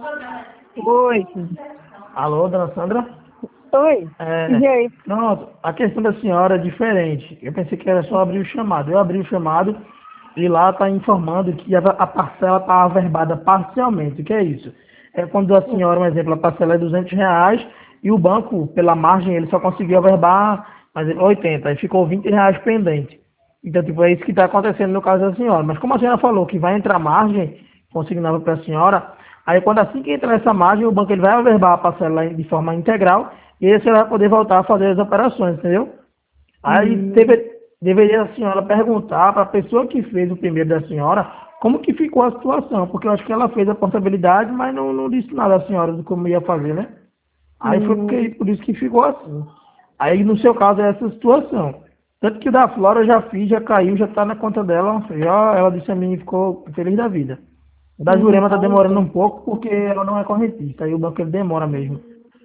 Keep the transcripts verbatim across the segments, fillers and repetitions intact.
Oi. Alô, dona Sandra? Oi. É, E aí? pronto, a questão da senhora é diferente. Eu pensei que era só abrir o chamado. Eu abri o chamado e lá está informando que a, a parcela está averbada parcialmente. O que é isso? É quando a senhora, um exemplo, a parcela é duzentos reais e o banco, pela margem, ele só conseguiu averbar, mas oitenta, aí ficou vinte reais pendente. Então, tipo, é isso que está acontecendo no caso da senhora. Mas como a senhora falou que vai entrar margem consignada para a senhora, aí quando assim que entrar nessa margem, o banco ele vai averbar a parcela de forma integral e aí a senhora vai poder voltar a fazer as operações, entendeu? Aí Hum, deve, deveria a senhora perguntar para a pessoa que fez o primeiro da senhora como que ficou a situação, porque eu acho que ela fez a portabilidade, mas não, não disse nada à senhora de como ia fazer, né? Aí foi porque, hum, por isso que ficou assim. Aí no seu caso é essa situação. Tanto que o da Flora eu já fiz, já caiu, já está na conta dela, já ela disse a mim e ficou feliz da vida. O da hum, Jurema está ah, demorando um então. pouco porque ela não é correntista, aí o banco ele demora mesmo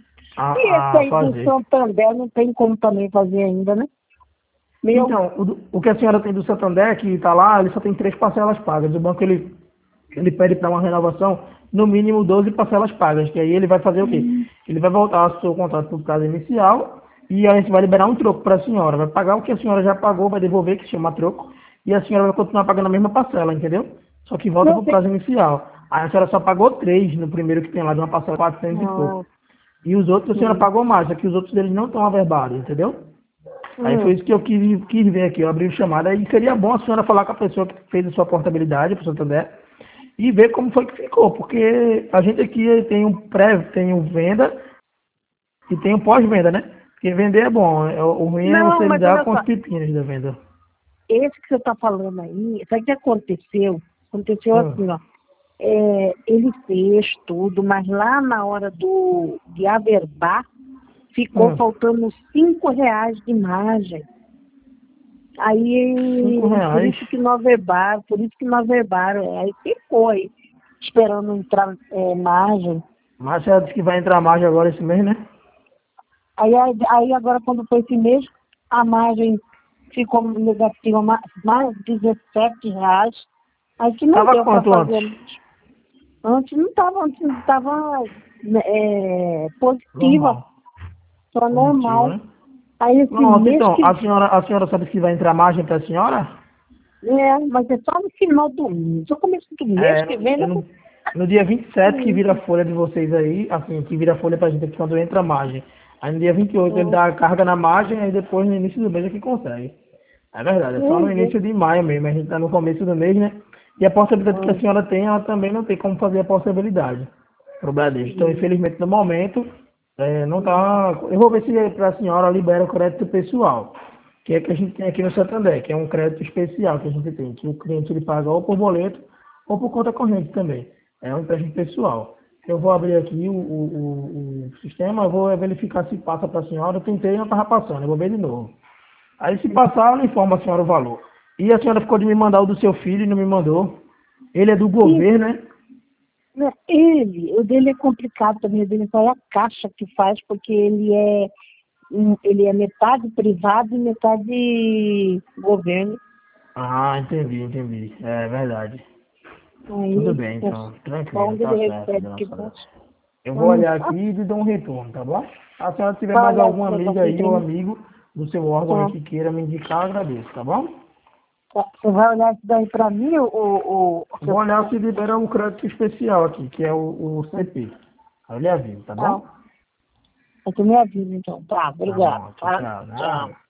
E esse a, a aí do fazer. Santander não tem como também fazer ainda, né? Meu, Então, o, do- o que a senhora tem do Santander, que está lá, ele só tem três parcelas pagas. O banco ele, ele pede para uma renovação, no mínimo doze parcelas pagas, que aí ele vai fazer o quê? hum, Ele vai voltar ao seu contrato por prazo inicial e a gente vai liberar um troco para a senhora. Vai pagar o que a senhora já pagou, vai devolver, que se chama troco, e a senhora vai continuar pagando a mesma parcela, entendeu? Só que volta não para o tem. prazo inicial. Aí a senhora só pagou três no primeiro que tem lá, de uma parcela de quatrocentos e Ah, pouco. E os outros a senhora hum, pagou mais, só que os outros deles não estão averbados, entendeu? Aí foi hum. isso que eu quis, quis ver aqui, eu abri o chamado. Aí seria bom a senhora falar com a pessoa que fez a sua portabilidade para o Santander e ver como foi que ficou, porque a gente aqui tem um pré, tem um venda e tem um pós-venda, né? Porque vender é bom, é- o ruim é Não, você mas lidar olha com só, os pepinos da venda. esse que você está falando aí, sabe o que aconteceu? Aconteceu Hum, assim, ó. É, ele fez tudo, mas lá na hora do, de averbar, ficou hum, faltando cinco reais de margem. cinco Aí, por reais. isso que não averbaram, por isso que não averbaram. Aí ficou aí, esperando entrar é, margem. Mas ela disse que vai entrar mais agora esse mês, né? Aí, aí agora, quando foi esse mês, a margem ficou negativa, ma- mais dezessete reais. Aí que não Tava deu para quanto antes? fazer. Antes não estava, antes estava é, positiva, Normal. só Positivo, normal. né? Aí esse Pronto, mês então, que. a senhora, a senhora sabe que vai entrar margem para a senhora? É, mas é só no final do mês. No começo do mês É, que vem, é né? no, no dia vinte e sete que Hum, vira a folha de vocês aí, assim, que vira a folha pra gente aqui quando entra a margem. Aí no dia vinte e oito ele hum, dá a carga na margem, aí depois no início do mês é que consegue. É verdade, é só no hum, início de maio mesmo, a gente tá no começo do mês, né? E a possibilidade que a hum, senhora tem, ela também não tem como fazer a possibilidade pro Bradesco. Então, hum, infelizmente, no momento, é, não tá. Eu vou ver se pra senhora libera o crédito pessoal, que é que a gente tem aqui no Santander, que é um crédito especial que a gente tem, que o cliente ele paga ou por boleto ou por conta corrente também. É um empréstimo pessoal. Eu vou abrir aqui o, o, o, o sistema, eu vou verificar se passa para a senhora. Eu tentei e não estava passando, eu vou ver de novo. Aí se passar, eu informo a senhora o valor. E a senhora ficou de me mandar o do seu filho e não me mandou. Ele é do E governo, né? né, ele, o dele é complicado também, o dele só é a caixa que faz, porque ele é, hum, ele é metade privado e metade governo. Ah, entendi, entendi. É verdade. Tudo Aí, bem, é então. só Tranquilo, onde tá ele certo, recebe dona que Sandra. gosta. Eu vou Hum, olhar ah, aqui e lhe dou um retorno, tá bom? Se a senhora tiver vai mais olhar alguma esse amiga negocinho aí pra ou mim. amigo do seu órgão aí Tá. que queira me indicar, eu agradeço, tá bom? Tá. Você vai olhar isso daí pra mim, o, o, o, Vou olhar o, se libera um crédito especial aqui, que é o, o o C P. Aí eu lhe aviso, tá tá. bom? Aí tu me avisa, então. Tá, Tá obrigado. bom, tchau, Tá? tchau. Tchau. Nada.